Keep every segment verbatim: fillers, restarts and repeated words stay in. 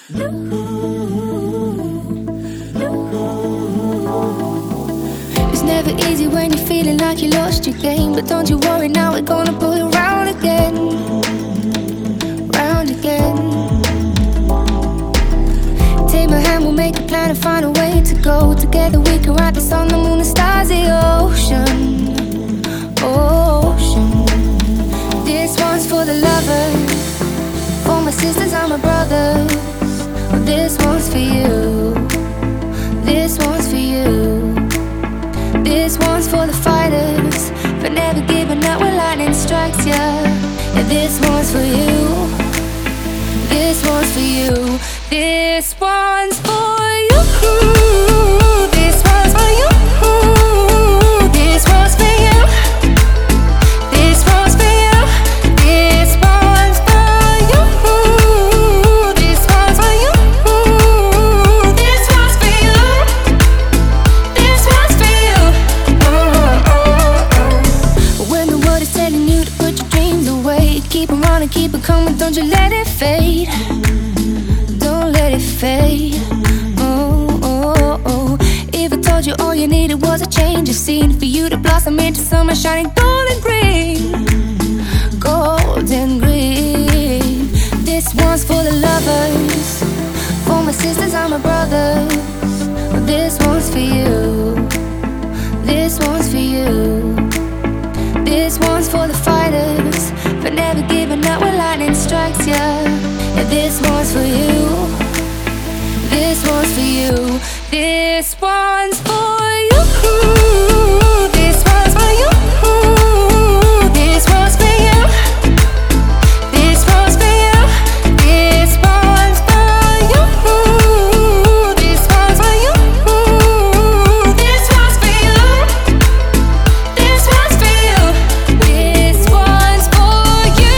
It's never easy when you're feeling like you lost your game, but don't you worry, now we're gonna pull it round again, round again. Take my hand, we'll make a plan and find a way to go. Together we can ride the sun, the moon, the stars, the ocean, ocean. This one's for the lovers, for my sisters and my brothers. This one's for you, this one's for you. This one's for the fighters, for never giving up when lightning strikes ya. Yeah, this one's for you, this one's for you. This one's for you, this one's for you, this one's for you, this one's for you, this one's for you, this one's for you, this one's for you, this one's for you. Oh, oh, oh. When the world is telling you to put your dreams away, keep 'em running, keep it coming, don't you let it fade. Let it fade. Oh, oh, oh. If I told you all you needed was a change of scene, for you to blossom into summer shining golden green, golden green. This one's for the lovers, for my sisters and my brothers. This one's for you, this one's for you. This one's for the fighters, for never giving up when lightning strikes ya. Yeah, this one's for you, this one's for you, this one's for you, this one's for you, this one's for you, this one's for you, this one's for you, this one's for you, this one's for you, this one's for you, this one's for you.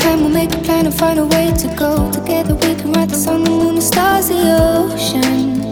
Find a way to go. Together we can ride the sun, the moon, the stars, the ocean.